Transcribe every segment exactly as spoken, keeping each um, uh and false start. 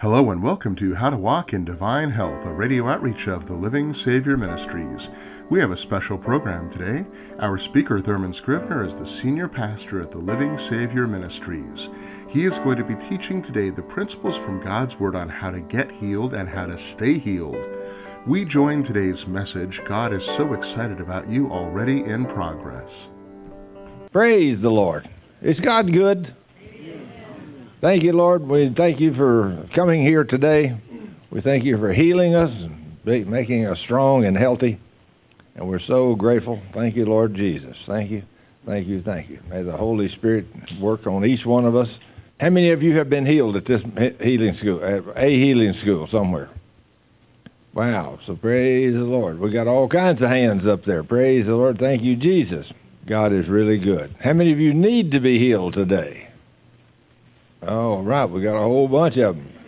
Hello and welcome to How to Walk in Divine Health, a radio outreach of the Living Savior Ministries. We have a special program today. Our speaker, Thurman Scrivener, is the senior pastor at the Living Savior Ministries. He is going to be teaching today the principles from God's Word on how to get healed and how to stay healed. We join today's message, God is so excited about you, already in progress. Praise the Lord. Is God good? Thank you, Lord. We thank you for coming here today. We thank you for healing us and making us strong and healthy. And we're so grateful. Thank you, Lord Jesus. Thank you, thank you, thank you. May the Holy Spirit work on each one of us. How many of you have been healed at this healing school, at a healing school somewhere? Wow. So praise the Lord. We got all kinds of hands up there. Praise the Lord. Thank you, Jesus. God is really good. How many of you need to be healed today? Oh, right. We got a whole bunch of them.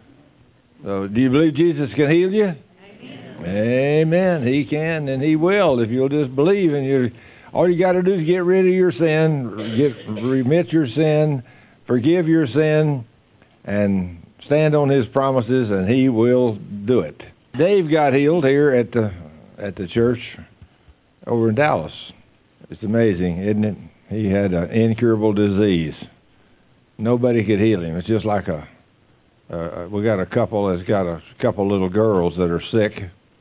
So, do you believe Jesus can heal you? Amen. Amen. He can, and He will if you'll just believe. And you, all you got to do is get rid of your sin, get remit your sin, forgive your sin, and stand on His promises, and He will do it. Dave got healed here at the at the church over in Dallas. It's amazing, isn't it? He had an incurable disease. Nobody could heal him. It's just like a, uh, we got a couple that's got a couple little girls that are sick.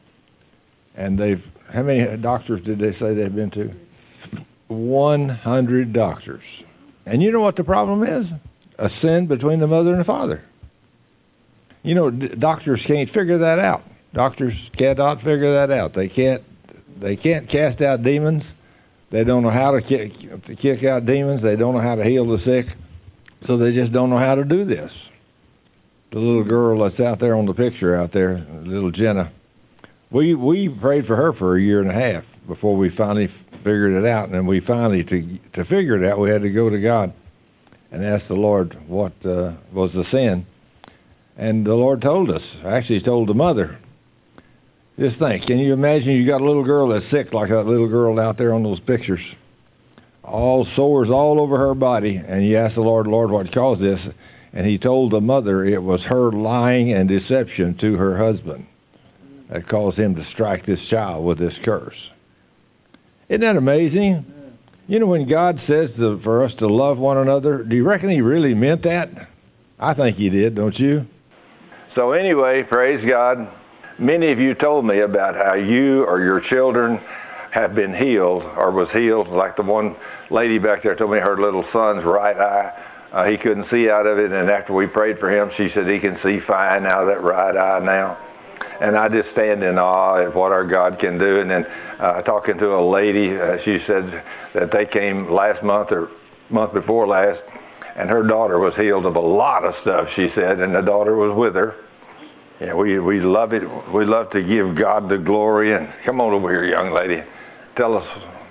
And they've, how many doctors did they say they've been to? one hundred doctors. And you know what the problem is? A sin between the mother and the father. You know, d- doctors can't figure that out. Doctors cannot figure that out. They can't, they can't cast out demons. They don't know how to kick, to kick out demons. They don't know how to heal the sick. So they just don't know how to do this. The little girl that's out there on the picture out there, little Jenna, we we prayed for her for a year and a half before we finally figured it out. And we finally, to to figure it out, we had to go to God and ask the Lord what uh, was the sin. And the Lord told us, actually He told the mother. Just think, can you imagine you got a little girl that's sick like that little girl out there on those pictures? All sores all over her body, and you ask the Lord, Lord, what caused this? And He told the mother it was her lying and deception to her husband that caused him to strike this child with this curse. Isn't that amazing? You know, when God says to, for us to love one another, do you reckon He really meant that? I think He did, don't you? So anyway, praise God. Many of you told me about how you or your children have been healed or was healed, like the one lady back there told me her little son's right eye, uh, he couldn't see out of it, and after we prayed for him, she said he can see fine out of that right eye now. And I just stand in awe of what our God can do. And then uh, talking to a lady, uh, she said that they came last month or month before last, and her daughter was healed of a lot of stuff, she said, and the daughter was with her. Yeah, we we love it. We love to give God the glory. And come on over here, young lady. Tell us.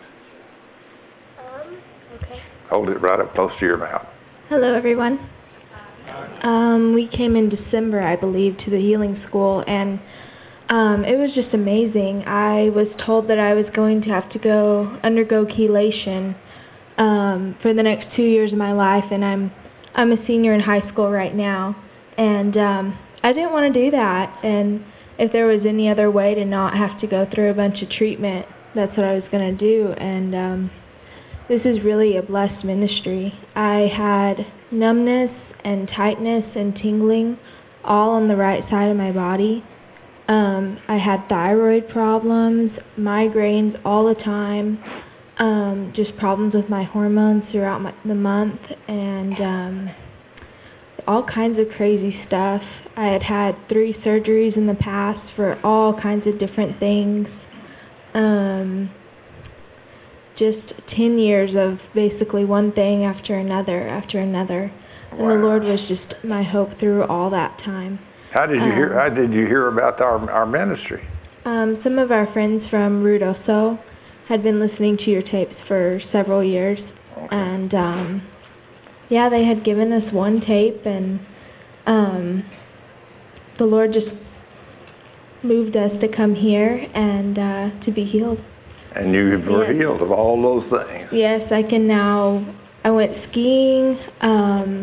Um, okay. Hold it right up close to your mouth. Hello, everyone. Um, we came in December, I believe, to the healing school, and um, it was just amazing. I was told that I was going to have to go undergo chelation um, for the next two years of my life, and I'm I'm a senior in high school right now, and um, I didn't want to do that. And if there was any other way to not have to go through a bunch of treatment, that's what I was going to do. And um, this is really a blessed ministry. I had numbness and tightness and tingling all on the right side of my body. Um, I had thyroid problems, migraines all the time, um, just problems with my hormones throughout my, the month, and um, all kinds of crazy stuff. I had had three surgeries in the past for all kinds of different things. Um, just ten years of basically one thing after another after another. And wow. The Lord was just my hope through all that time. How did you um, hear how did you hear about our our ministry? Um, some of our friends from Ruidoso had been listening to your tapes for several years. Okay. And um, yeah, they had given us one tape, and um, the Lord just moved us to come here and uh, to be healed. And you were yes. healed of all those things. Yes, I can now. I went skiing. Um,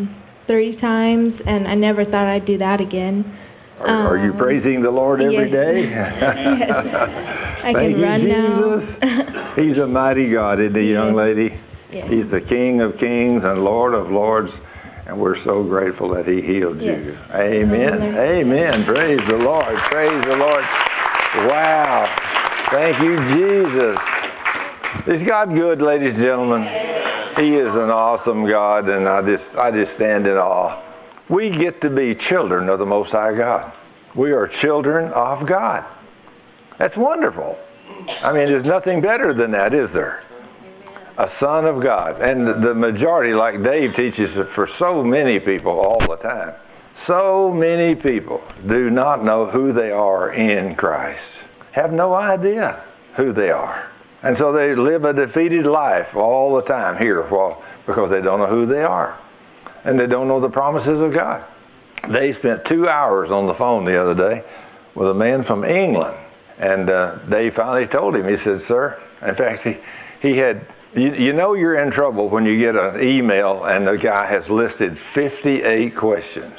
three times, and I never thought I'd do that again. Are, are you Um, praising the Lord every yes. day? Yes. I Thank can you, run Jesus. now. He's a mighty God, isn't he, young Yes. lady? Yes. He's the King of kings and Lord of lords, and we're so grateful that he healed Yes. you. Amen. Amen. Amen. Praise the Lord. Praise the Lord. Wow. Thank you, Jesus. Is God good, ladies and gentlemen? He is an awesome God, and I just I just stand in awe. We get to be children of the Most High God. We are children of God. That's wonderful. I mean, there's nothing better than that, is there? A son of God. And the majority, like Dave teaches for so many people all the time, so many people do not know who they are in Christ. Have no idea who they are. And so they live a defeated life all the time here well, because they don't know who they are. And they don't know the promises of God. They spent two hours on the phone the other day with a man from England. And uh, they finally told him, he said, sir, in fact, he, he had, you, you know you're in trouble when you get an email and the guy has listed fifty-eight questions.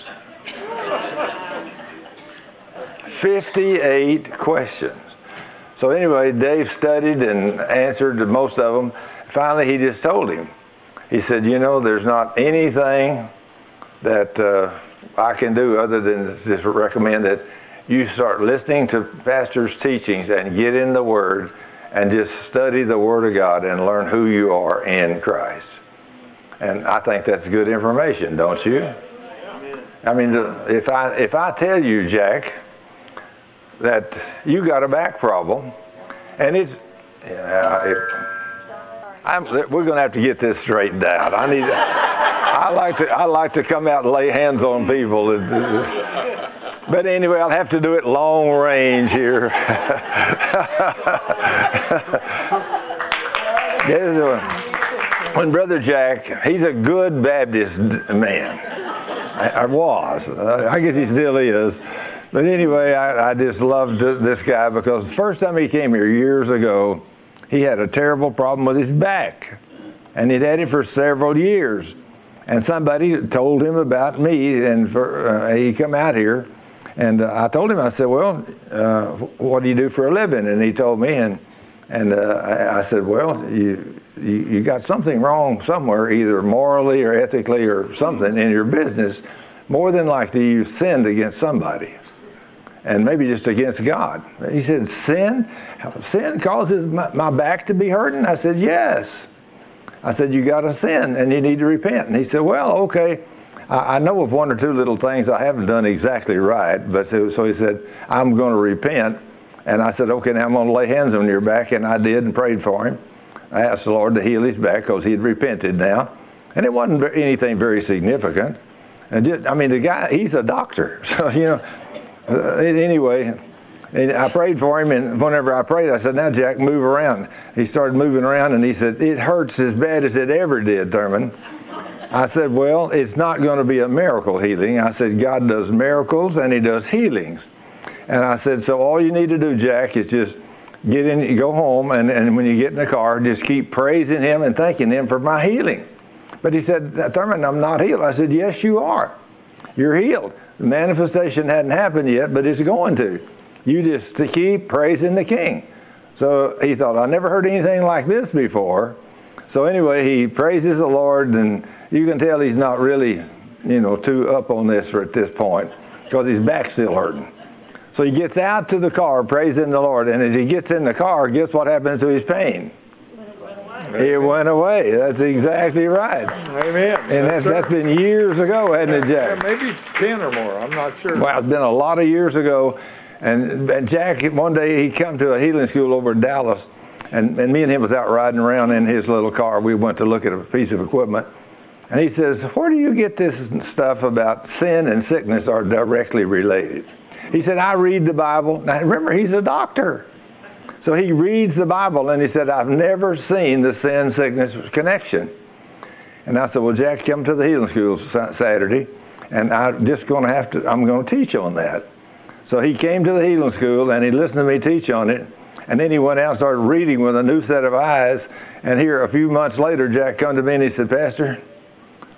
fifty-eight questions. So anyway, Dave studied and answered most of them. Finally, he just told him. He said, you know, there's not anything that uh, I can do other than just recommend that you start listening to pastors' teachings and get in the Word and just study the Word of God and learn who you are in Christ. And I think that's good information, don't you? I mean, if I if I tell you, Jack, that you got a back problem, and it's, yeah, it, I'm, we're going to have to get this straightened out. I need, to, I like to, I like to come out and lay hands on people. But anyway, I'll have to do it long range here. When Brother Jack, he's a good Baptist man. I, I was. I guess he still is. But anyway, I, I just loved this guy because the first time he came here years ago, he had a terrible problem with his back. And he'd had it for several years. And somebody told him about me, and for, uh, he come out here. And uh, I told him, I said, well, uh, what do you do for a living? And he told me, and and uh, I, I said, well, you, you you got something wrong somewhere, either morally or ethically or something in your business. More than likely, you sinned against somebody. And maybe just against God. He said, sin? Sin causes my, my back to be hurting? I said, yes. I said, you got to sin and you need to repent. And he said, well, okay. I, I know of one or two little things I haven't done exactly right. But so, so he said, I'm going to repent. And I said, okay, now I'm going to lay hands on your back. And I did and prayed for him. I asked the Lord to heal his back because he had repented now. And it wasn't anything very significant. And just, I mean, the guy, he's a doctor. So, you know. Uh, anyway, and I prayed for him, and whenever I prayed, I said, now, Jack, move around. He started moving around, and he said, it hurts as bad as it ever did, Thurman. I said, well, it's not going to be a miracle healing. I said, God does miracles, and he does healings. And I said, so all you need to do, Jack, is just get in, go home, and, and when you get in the car, just keep praising him and thanking him for my healing. But he said, Thurman, I'm not healed. I said, yes, you are. You're healed. The manifestation hadn't happened yet, but it's going to. You just to keep praising the King. So he thought, I never heard anything like this before. So anyway, he praises the Lord, and you can tell he's not really, you know, too up on this at this point because his back's still hurting. So he gets out to the car praising the Lord, and as he gets in the car, guess what happens to his pain? It went away. That's exactly right. Amen. And that's, that's been years ago, hasn't it, Jack? Yeah, maybe ten or more. I'm not sure. Well, it's been a lot of years ago. And, and Jack, one day he come to a healing school over in Dallas, and, and me and him was out riding around in his little car. We went to look at a piece of equipment. And he says, where do you get this stuff about sin and sickness are directly related? He said, I read the Bible. Now, remember, he's a doctor. So he reads the Bible, and he said, I've never seen the sin-sickness connection. And I said, well, Jack, come to the healing school Saturday, and I'm just going to have to, I'm going to teach on that. So he came to the healing school, and he listened to me teach on it, and then he went out and started reading with a new set of eyes. And here, a few months later, Jack come to me, and he said, Pastor,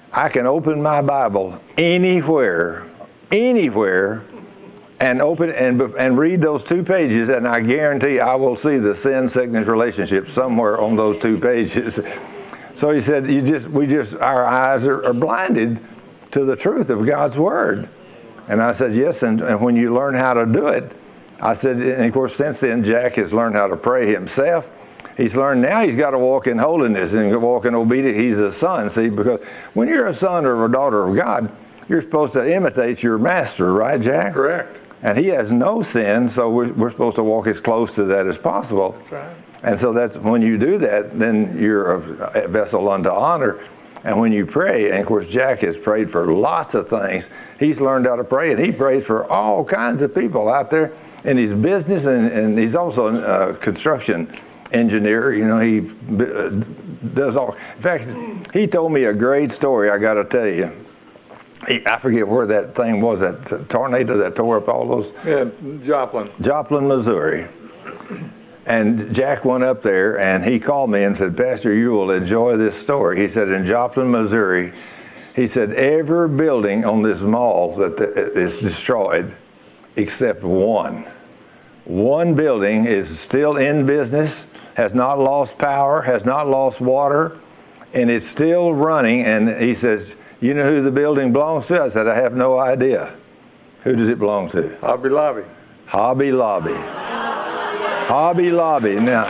I can open my Bible anywhere, anywhere, and open and and read those two pages, and I guarantee I will see the sin sickness relationship somewhere on those two pages. So he said, "You just, we just, our eyes are, are blinded to the truth of God's Word." And I said, "Yes." And, and when you learn how to do it, I said, and of course, since then, Jack has learned how to pray himself. He's learned now he's got to walk in holiness and walk in obedience. He's a son, see, because when you're a son or a daughter of God, you're supposed to imitate your master, right, Jack? Correct. And he has no sin, so we're, we're supposed to walk as close to that as possible. That's right. And so that's when you do that, then you're a, a vessel unto honor. And when you pray, and of course Jack has prayed for lots of things. He's learned how to pray, and he prays for all kinds of people out there in his business, and, and he's also a construction engineer. You know, he does all. In fact, he told me a great story. I got to tell you. He, I forget where that thing was, that tornado that tore up all those. Yeah, Joplin. Joplin, Missouri. And Jack went up there, and he called me and said, "Pastor, you will enjoy this story." He said, in Joplin, Missouri, he said, every building on this mall that is destroyed except one. One building is still in business, has not lost power, has not lost water, and it's still running. And he says, "You know who the building belongs to?" I said, "I have no idea." "Who does it belong to?" Hobby Lobby. Hobby Lobby. Hobby Lobby. Now,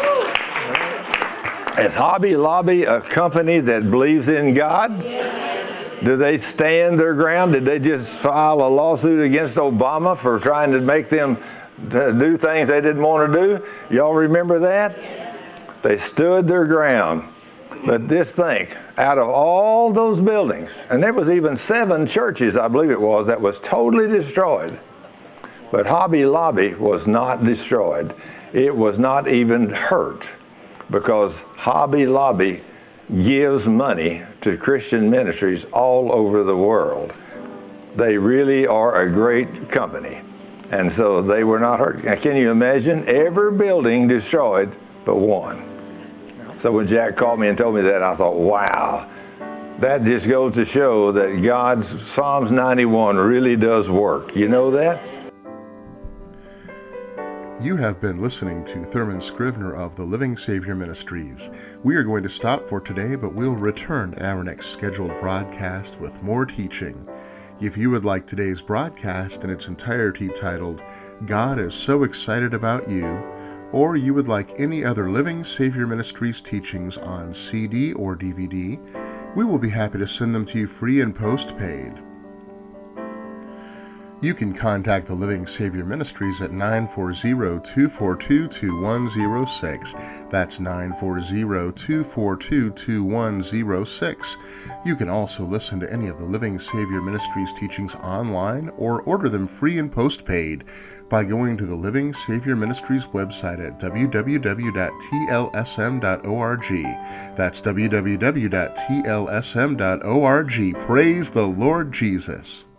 is Hobby Lobby a company that believes in God? Do they stand their ground? Did they just file a lawsuit against Obama for trying to make them do things they didn't want to do? Y'all remember that? They stood their ground. But just think, out of all those buildings, and there was even seven churches, I believe it was, that was totally destroyed. But Hobby Lobby was not destroyed. It was not even hurt, because Hobby Lobby gives money to Christian ministries all over the world. They really are a great company. And so they were not hurt. Now, can you imagine? Every building destroyed but one. So when Jack called me and told me that, I thought, wow, that just goes to show that God's Psalms ninety-one really does work. You know that? You have been listening to Thurman Scrivener of the Living Savior Ministries. We are going to stop for today, but we'll return to our next scheduled broadcast with more teaching. If you would like today's broadcast in its entirety titled, "God is So Excited About You," or you would like any other Living Savior Ministries teachings on C D or D V D, we will be happy to send them to you free and postpaid. You can contact the Living Savior Ministries at nine four zero, two four two, two one zero six. That's nine four zero, two four two, two one zero six. You can also listen to any of the Living Savior Ministries teachings online or order them free and postpaid by going to the Living Savior Ministries website at w w w dot t l s m dot org. That's w w w dot t l s m dot org. Praise the Lord Jesus.